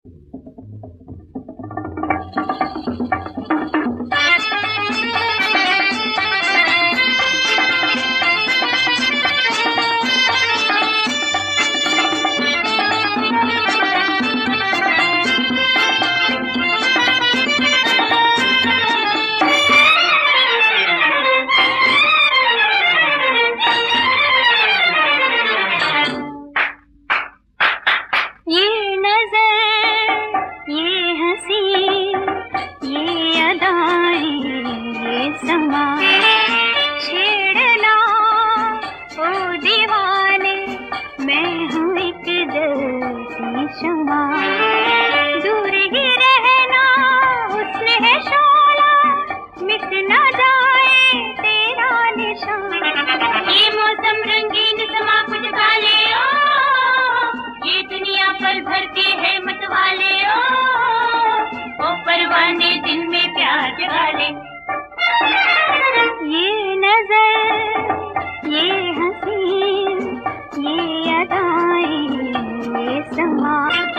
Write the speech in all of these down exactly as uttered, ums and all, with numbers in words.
शमा दूर ही रहना हुस्न है शोला, मिट ना जाए तेरा निशान। ये मौसम रंगीन समा कुछ गाले ओ, ये दुनिया पल भर के है मत वाले ओ, ओ परवाने दिल में प्यार जगा ले। ये नजर ये हंसी ये अदाएं ये समा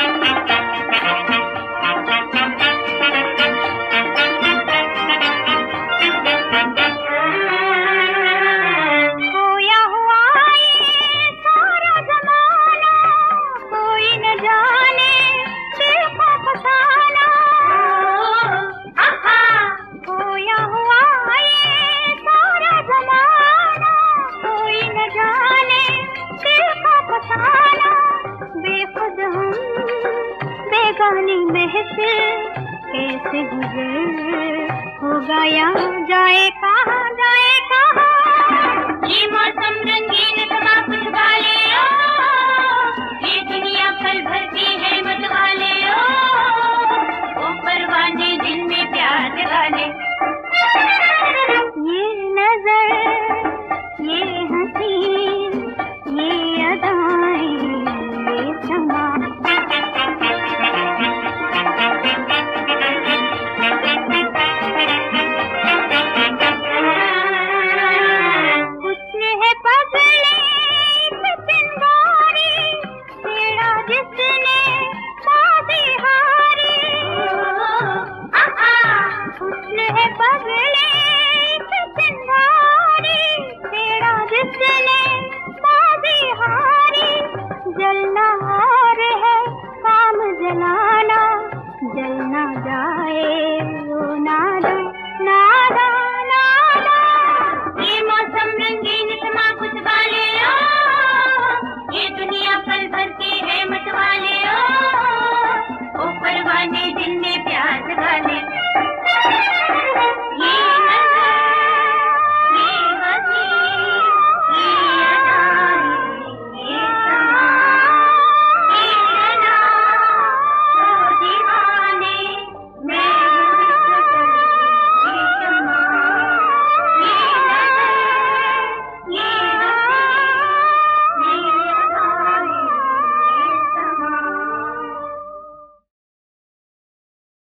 खोया हुआ ये सारा जमाना, कोई न जाने दिल का फसाना। खोया हुआ ये सारा जमाना, कोई न जाने दिल का फसाना। बेखुद हम बेगानी महफिल कैसे गुजर होगा या जाए कहाँ जाए कहाँ। ये मौसम रंगीन समा कुछ गाले ओ, ये दुनिया पल भर की है